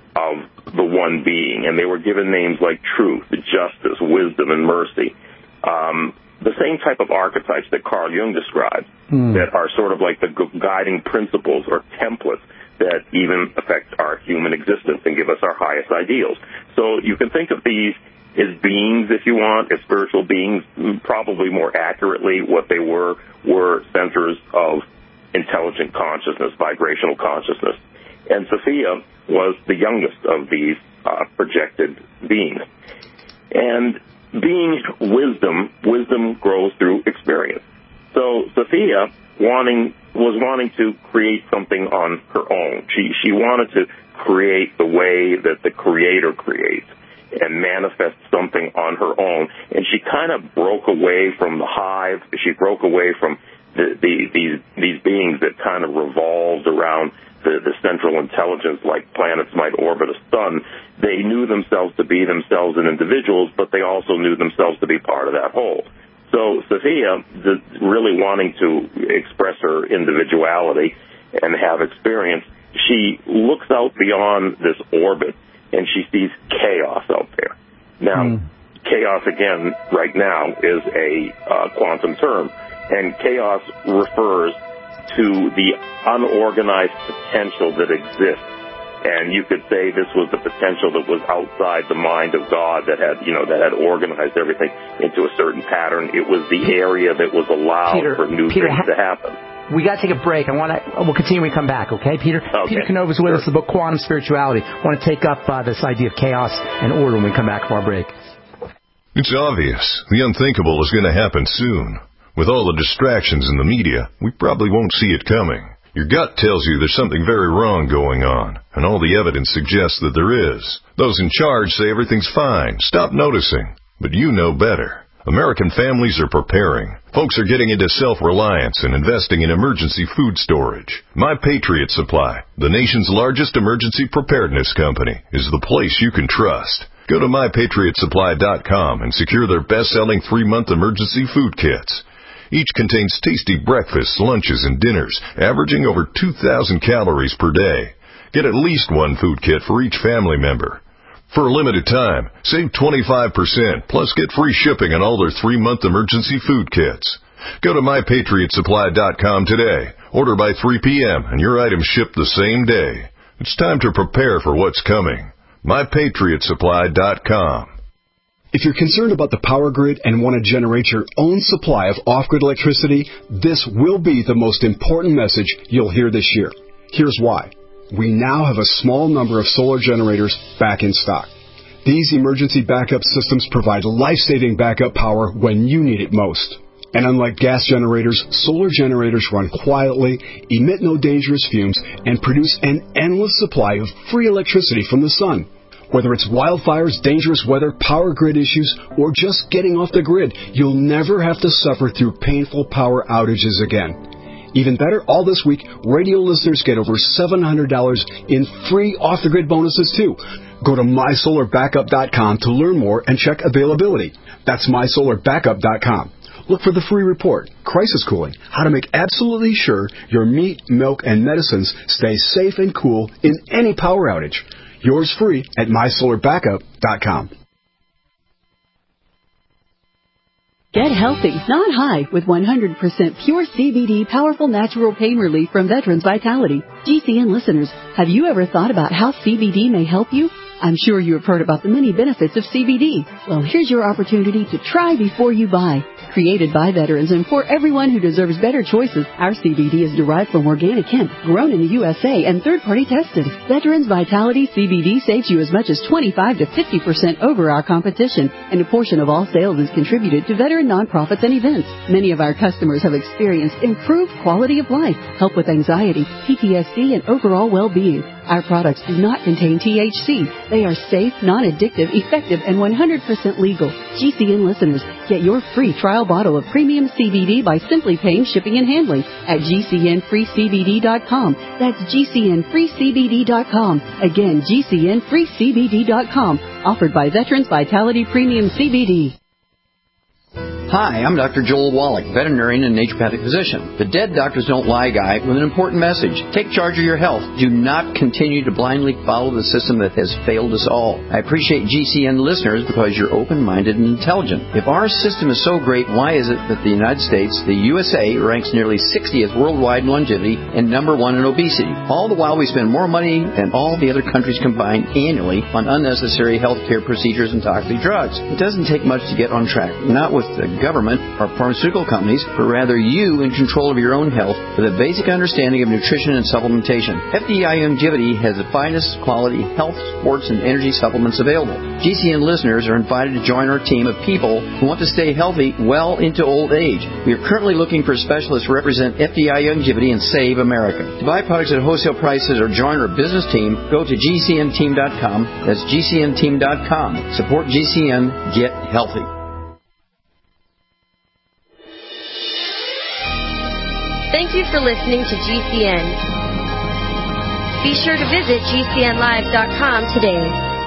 of the one being. And they were given names like truth, justice, wisdom, and mercy. Um, the same type of archetypes that Carl Jung described, mm. that are sort of like the guiding principles or templates that even affect our human existence and give us our highest ideals. So you can think of these as beings, if you want, as spiritual beings. Probably more accurately, what they were were centers of intelligent consciousness, vibrational consciousness. And Sophia was the youngest of these uh, projected beings. And being wisdom, wisdom grows through experience. So Sophia wanting was wanting to create something on her own. She she wanted to create the way that the Creator creates and manifest something on her own. And she kind of broke away from the hive. She broke away from the, the, these these beings that kind of revolved around the, the central intelligence, like planets might orbit a sun. They knew themselves to be themselves and individuals, but they also knew themselves to be part of that whole. So Sophia, really wanting to express her individuality and have experience, she looks out beyond this orbit and she sees chaos out there. Now, mm. chaos, again, right now is a uh, quantum term, and chaos refers to the unorganized potential that exists. And you could say this was the potential that was outside the mind of God, that had, you know, that had organized everything into a certain pattern. It was the area that was allowed Peter, for new Peter, things to happen. We got to take a break. I want to. We'll continue when we come back. Okay, Peter. Okay. Peter Canova's with sure. us. The book Quantum Spirituality. I want to take up uh, this idea of chaos and order when we come back from our break. It's obvious the unthinkable is going to happen soon. With all the distractions in the media, we probably won't see it coming. Your gut tells you there's something very wrong going on, and all the evidence suggests that there is. Those in charge say everything's fine. Stop noticing. But you know better. American families are preparing. Folks are getting into self-reliance and investing in emergency food storage. My Patriot Supply, the nation's largest emergency preparedness company, is the place you can trust. Go to my patriot supply dot com and secure their best-selling three-month emergency food kits. Each contains tasty breakfasts, lunches, and dinners, averaging over two thousand calories per day. Get at least one food kit for each family member. For a limited time, save twenty-five percent, plus get free shipping on all their three-month emergency food kits. Go to my patriot supply dot com today. Order by three p.m. and your items ship the same day. It's time to prepare for what's coming. my patriot supply dot com. If you're concerned about the power grid and want to generate your own supply of off-grid electricity, this will be the most important message you'll hear this year. Here's why. We now have a small number of solar generators back in stock. These emergency backup systems provide life-saving backup power when you need it most. And unlike gas generators, solar generators run quietly, emit no dangerous fumes, and produce an endless supply of free electricity from the sun. Whether it's wildfires, dangerous weather, power grid issues, or just getting off the grid, you'll never have to suffer through painful power outages again. Even better, all this week, radio listeners get over seven hundred dollars in free off-the-grid bonuses, too. Go to my solar backup dot com to learn more and check availability. That's my solar backup dot com. Look for the free report, Crisis Cooling, how to make absolutely sure your meat, milk, and medicines stay safe and cool in any power outage. Yours free at my solar backup dot com. Get healthy, not high, with one hundred percent pure C B D powerful natural pain relief from Veterans Vitality. G C N listeners, have you ever thought about how C B D may help you? I'm sure you have heard about the many benefits of C B D. Well, here's your opportunity to try before you buy. Created by veterans and for everyone who deserves better choices, our C B D is derived from organic hemp, grown in the U S A and third-party tested. Veterans Vitality C B D saves you as much as twenty-five to fifty percent over our competition, and a portion of all sales is contributed to veteran nonprofits and events. Many of our customers have experienced improved quality of life, help with anxiety, P T S D, and overall well-being. Our products do not contain T H C. They are safe, non-addictive, effective, and one hundred percent legal. G C N listeners, get your free trial bottle of premium C B D by simply paying shipping and handling at G C N free C B D dot com. That's G C N free C B D dot com. Again, G C N free C B D dot com. Offered by Veterans Vitality Premium C B D. Hi, I'm Doctor Joel Wallach, veterinarian and naturopathic physician. The Dead Doctors Don't Lie guy with an important message. Take charge of your health. Do not continue to blindly follow the system that has failed us all. I appreciate G C N listeners because you're open-minded and intelligent. If our system is so great, why is it that the United States, the U S A, ranks nearly sixtieth worldwide in longevity and number one in obesity? All the while we spend more money than all the other countries combined annually on unnecessary health care procedures and toxic drugs. It doesn't take much to get on track. Not with the government or pharmaceutical companies, but rather you in control of your own health with a basic understanding of nutrition and supplementation. F D I Longevity has the finest quality health, sports, and energy supplements available. G C N listeners are invited to join our team of people who want to stay healthy well into old age. We are currently looking for specialists to represent F D I Longevity and Save America. To buy products at wholesale prices or join our business team, go to G C N team dot com. That's G C N team dot com. Support G C N. Get healthy. Thank you for listening to G C N. Be sure to visit G C N live dot com today.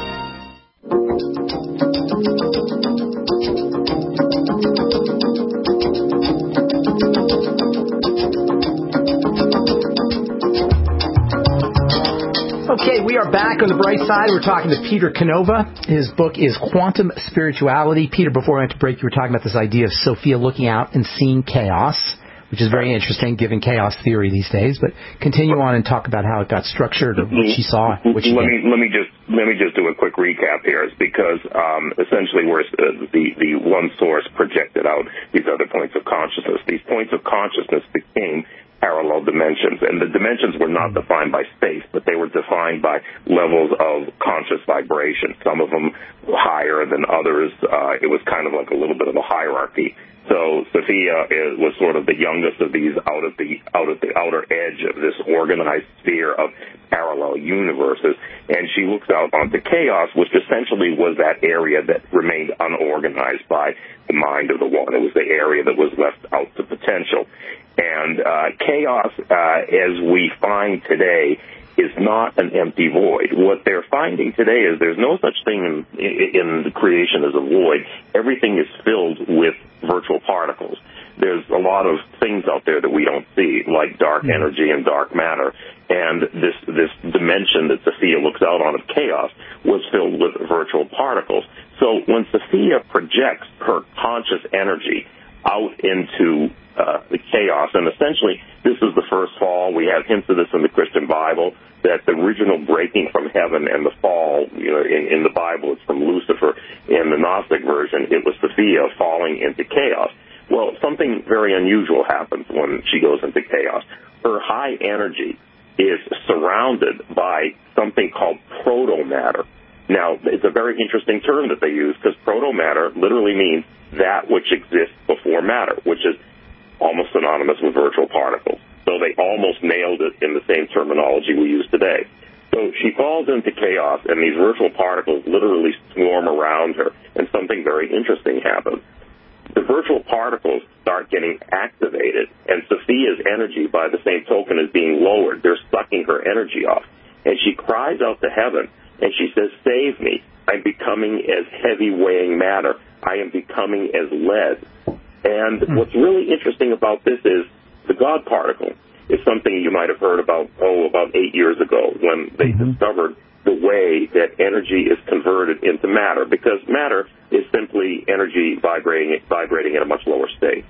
Okay, we are back on the bright side. We're talking to Peter Canova. His book is Quantum Spirituality. Peter, before we went to break, you were talking about this idea of Sophia looking out and seeing chaos, which is very interesting given chaos theory these days. But continue on and talk about how it got structured or what she saw. What she let did. me let me just let me just do a quick recap here. It's because um, essentially we're uh, the the one source projected out these other points of consciousness. These points of consciousness became parallel dimensions, and the dimensions were not defined by space, but they were defined by levels of conscious vibration. Some of them were higher than others. Uh, it was kind of like a little bit of a hierarchy. So Sophia is, was sort of the youngest of these out of the out of the outer edge of this organized sphere of parallel universes, and she looks out onto chaos, which essentially was that area that remained unorganized by the mind of the one. It was the area that was left out to potential. And uh, chaos, uh, as we find today, is not an empty void. What they're finding today is there's no such thing in, in the creation as a void. Everything is filled with virtual particles. There's a lot of things out there that we don't see, like dark energy and dark matter. And this this dimension that Sophia looks out on of chaos was filled with virtual particles. So when Sophia projects her conscious energy out into uh, the chaos, and essentially this is the first fall. We have hints of this in the Christian Bible, that the original breaking from heaven and the fall, you know, in, in the Bible it's from Lucifer. In the Gnostic version, it was Sophia falling into chaos. Well, something very unusual happens when she goes into chaos. Her high energy is surrounded by something called proto-matter. Now, it's a very interesting term that they use, because proto-matter literally means that which exists before matter, which is almost synonymous with virtual particles. So they almost nailed it in the same terminology we use today. So she falls into chaos, and these virtual particles literally swarm around her, and something very interesting happens. The virtual particles start getting activated, and Sophia's energy, by the same token, is being lowered. They're sucking her energy off. And she cries out to heaven, and she says, "Save me. I'm becoming as heavy weighing matter. I am becoming as lead." And what's really interesting about this is the God particle is something you might have heard about, oh, about eight years ago when they mm-hmm. discovered the way that energy is converted into matter, because matter is simply energy vibrating, vibrating at a much lower state.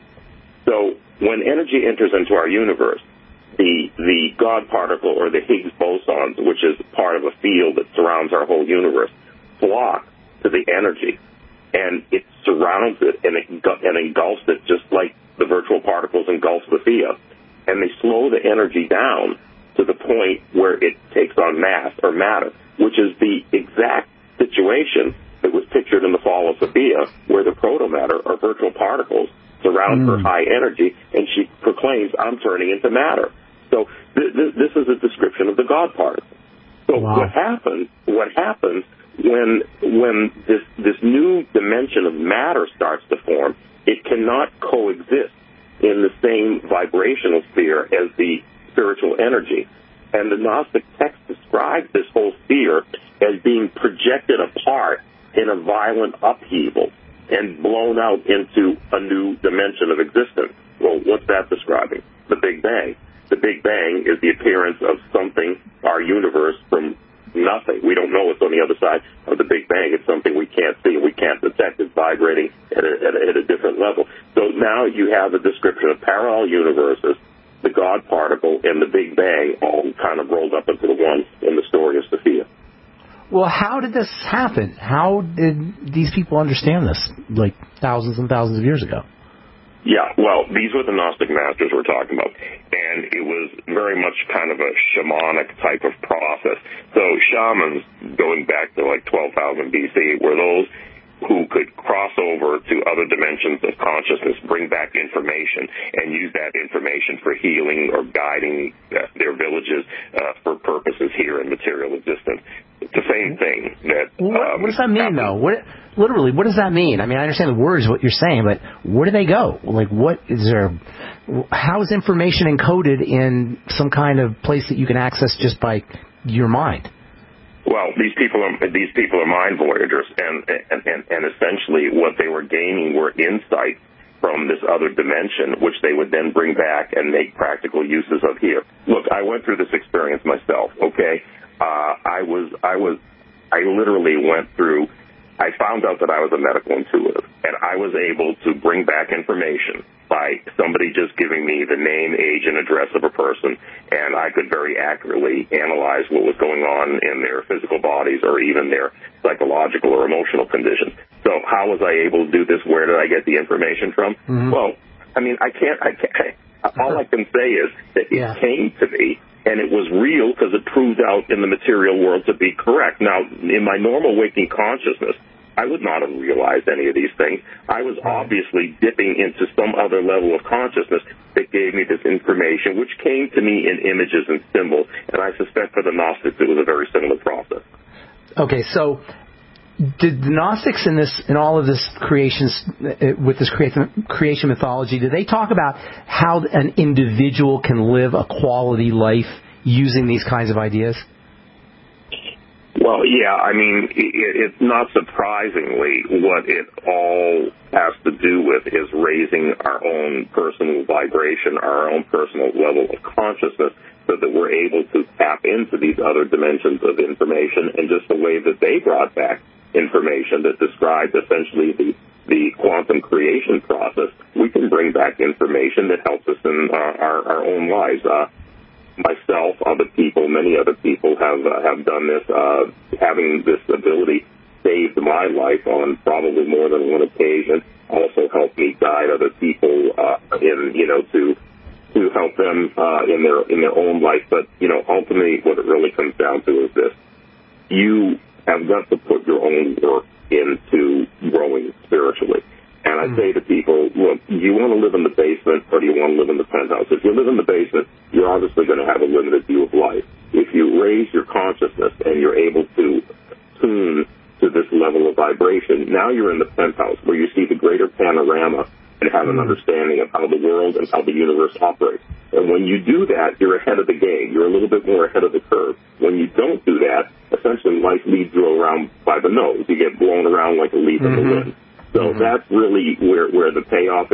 So when energy enters into our universe, the the God particle or the Higgs bosons, which is part of a field that surrounds our whole universe, flock to the energy, and it surrounds it and it and engulfs it just like the virtual particles engulf the field, and they slow the energy down to the point where it takes on mass or matter, which is the exact situation that was pictured in the fall of Sophia, where the protomatter or virtual particles surround mm. her high energy, and she proclaims, I'm turning into matter. So th- th- this is a description of the God particle. So wow. what happens, what happens when when this this new dimension of matter starts to form, it cannot coexist in the same vibrational sphere as the spiritual energy. And the Gnostic text describes this whole sphere as being projected apart in a violent upheaval and blown out into a new dimension of existence. Well, what's that describing? The Big Bang. The Big Bang is the appearance of something, our universe, from nothing. We don't know what's on the other side of the Big Bang. It's something we can't see, we can't detect. It's vibrating at a, at a, at a different level. So now you have a description of parallel universes, the God particle, and the Big Bang all kind of rolled up into the one in the story of Sophia. Well, how did this happen? How did these people understand this, like thousands and thousands of years ago? Yeah, well, these were the Gnostic masters we're talking about, and it was very much kind of a shamanic type of process. So shamans, going back to like twelve thousand B C, were those who could cross over to other dimensions of consciousness, bring back information, and use that information for healing or guiding uh, their villages uh, for purposes here in material existence. It's the same thing. That what, um, what does that mean, though? What, literally, what does that mean? I mean, I understand the words, what you're saying, but where do they go? Like, what is there? How is information encoded in some kind of place that you can access just by your mind? Well, these people are these people are mind voyagers, and, and and and essentially what they were gaining were insights from this other dimension, which they would then bring back and make practical uses of here. Look, I went through this experience myself. Okay, uh, I was I was I literally went through. I found out that I was a medical intuitive, and I was able to bring back information by somebody just giving me the name, age, and address of a person, and I could very accurately analyze what was going on in their physical bodies or even their psychological or emotional conditions. So how was I able to do this? Where did I get the information from? Mm-hmm. Well, I mean, I can't, I can't, all I can say is that it yeah. came to me, and it was real because it proved out in the material world to be correct. Now, in my normal waking consciousness, I would not have realized any of these things. I was obviously dipping into some other level of consciousness that gave me this information, which came to me in images and symbols, and I suspect for the Gnostics it was a very similar process. Okay, so did the Gnostics in this, in all of this creations, with this creation, creation mythology, did they talk about how an individual can live a quality life using these kinds of ideas? Well, yeah, I mean, it, it's not surprisingly what it all has to do with is raising our own personal vibration, our own personal level of consciousness, so that we're able to tap into these other dimensions of information, and just the way that they brought back information that describes essentially the, the quantum creation process, we can bring back information that helps us in uh, our, our own lives. Uh, Myself, other people, many other people have uh, have done this. Uh, having this ability saved my life on probably more than one occasion. Also helped me guide other people uh, in, you know, to to help them uh, in their in their own life. But you know, ultimately, what it really comes down to is this: you have got to put your own work into growing spiritually. And I say to people, look, do you want to live in the basement or do you want to live in the penthouse? If you live in the basement, you're obviously going to have a limited view of life. If you raise your consciousness and you're able to tune to this level of vibration, now you're in the penthouse where you see the greater panorama and have an understanding of how the world and how the universe operates. And when you do that, you're ahead of the game. You're a little bit more ahead of the curve. When you don't do that, essentially life leads you around by the nose. You get blown around like a leaf mm-hmm. in the wind. So mm-hmm. that's really where, where the payoff is.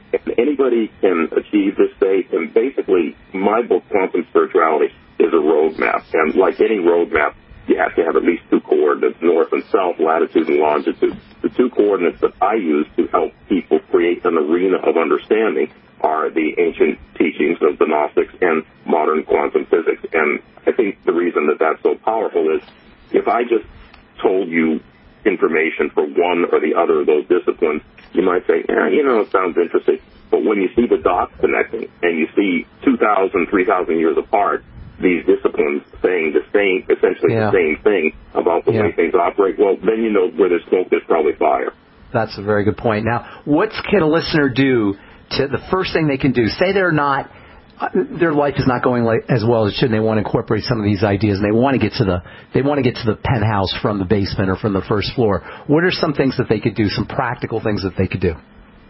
And anybody can achieve this state. And basically, my book, Quantum Spirituality, is a roadmap. And like any roadmap, you have to have at least two coordinates, north and south, latitude and longitude. The two coordinates that I use to help people create an arena of understanding are the ancient teachings of the Gnostics and modern quantum physics. And I think the reason that that's so powerful is if I just told you information for one or the other of those disciplines, you might say, yeah, you know, it sounds interesting. But when you see the dots connecting and you see two thousand, three thousand years apart, these disciplines saying the same, essentially Yeah. the same thing about the Yeah. way things operate, well, then you know where there's smoke, there's probably fire. That's a very good point. Now, what can a listener do to the first thing they can do? Say they're not, uh, their life is not going like, as well as it should, and they want to incorporate some of these ideas, and they want to get to the, they want to get to the penthouse from the basement or from the first floor. What are some things that they could do? Some practical things that they could do?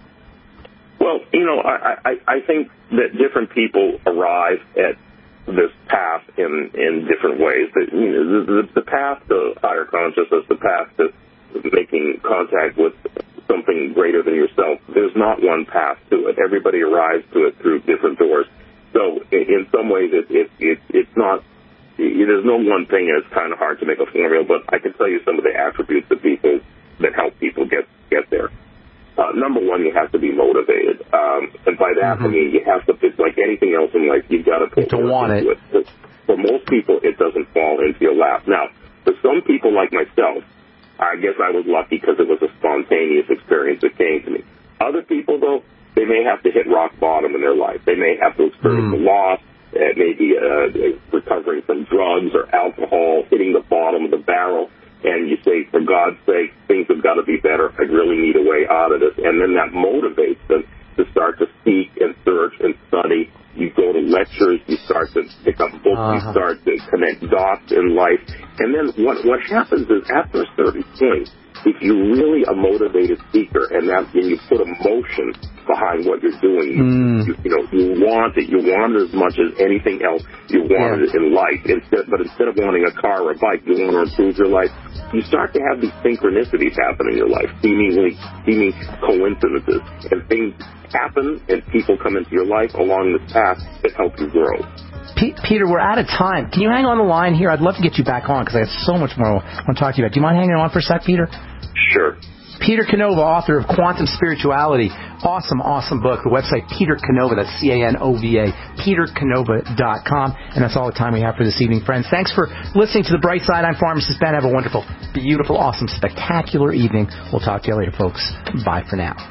Well, you know, I, I, I think that different people arrive at this path in, in different ways. The, you know, the, the path to higher consciousness, the path to making contact with something greater than yourself, there's not one path to it. Everybody arrives to it through different doors. So in, in some ways, it, it, it, it's not, it, there's no one thing, and it's kind of hard to make a formula, but I can tell you some of the attributes of people that help people get, get there. Uh, number one, you have to be motivated. Um, and by that, mm-hmm. I mean, you have to, it's like anything else in life, you've got to put to want it. it. For, for most people, it doesn't fall into your lap. Now, for some people like myself, I guess I was lucky because it was a spontaneous experience that came to me. Other people, though, they may have to hit rock bottom in their life. They may have to experience mm. a loss, uh, maybe uh, recovering from drugs or alcohol, hitting the bottom of the barrel. And you say, for God's sake, things have got to be better. I really need a way out of this. And then that motivates them to start to seek and search and study. You go to lectures, you start to pick up books, uh-huh. you start to connect dots in life. And then what what happens is after a certain point, if you're really a motivated seeker and that and you put emotion behind what you're doing, you, mm. you, you know, you want it. You want it as much as anything else. You want yeah. it in life. Instead, but instead of wanting a car or a bike, you want to improve your life. You start to have these synchronicities happen in your life, seemingly seeming coincidences, and things happen and people come into your life along this path that help you grow. P- Peter, we're out of time. Can you hang on the line here? I'd love to get you back on because I have so much more I want to talk to you about. Do you mind hanging on for a sec, Peter? Sure. Peter Canova, author of Quantum Spirituality. Awesome, awesome book. The website, Peter Canova, that's C A N O V A, peter canova dot com. And that's all the time we have for this evening, friends. Thanks for listening to The Bright Side. I'm Pharmacist Ben. Have a wonderful, beautiful, awesome, spectacular evening. We'll talk to you later, folks. Bye for now.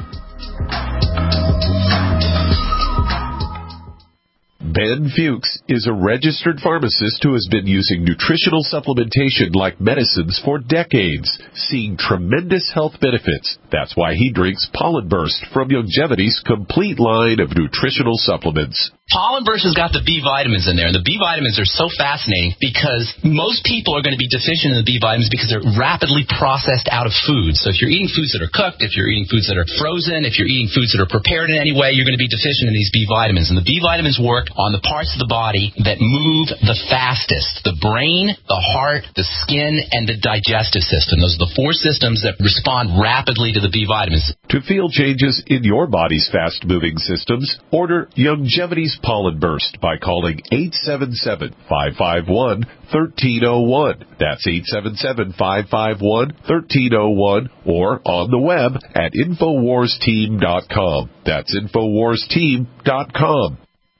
Ben Fuchs is a registered pharmacist who has been using nutritional supplementation like medicines for decades, seeing tremendous health benefits. That's why he drinks Pollen Burst from Youngevity's complete line of nutritional supplements. Pollen Burst has got the B vitamins in there, and the B vitamins are so fascinating because most people are going to be deficient in the B vitamins because they're rapidly processed out of food. So if you're eating foods that are cooked, if you're eating foods that are frozen, if you're eating foods that are prepared in any way, you're going to be deficient in these B vitamins. And the B vitamins work on the parts of the body that move the fastest: the brain, the heart, the skin, and the digestive system. Those are the four systems that respond rapidly to the B vitamins. To feel changes in your body's fast-moving systems, order Youngevity's Pollen Burst by calling eight seven seven, five five one, one three zero one. That's eight seven seven, five five one, one three zero one, or on the web at infowars team dot com. That's infowars team dot com.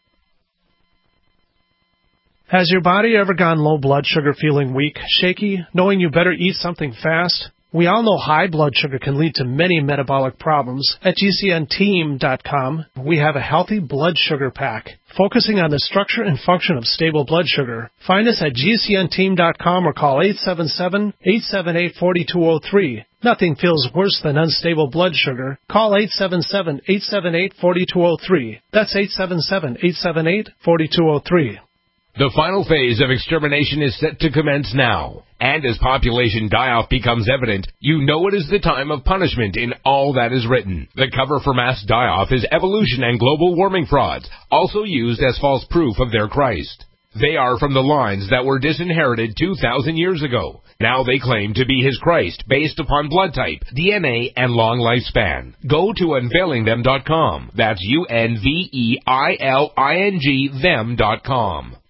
Has your body ever gone low blood sugar, feeling weak, shaky, knowing you better eat something fast? We all know high blood sugar can lead to many metabolic problems. At G C N team dot com, we have a healthy blood sugar pack, focusing on the structure and function of stable blood sugar. Find us at G C N team dot com or call eight seven seven, eight seven eight, four two zero three. Nothing feels worse than unstable blood sugar. Call eight seven seven, eight seven eight, four two zero three. That's eight seven seven, eight seven eight, four two zero three. The final phase of extermination is set to commence now. And as population die-off becomes evident, you know it is the time of punishment in all that is written. The cover for mass die-off is evolution and global warming frauds, also used as false proof of their Christ. They are from the lines that were disinherited two thousand years ago. Now they claim to be his Christ based upon blood type, D N A, and long lifespan. Go to unveiling them dot com. That's U N V E I L I N G them dot com.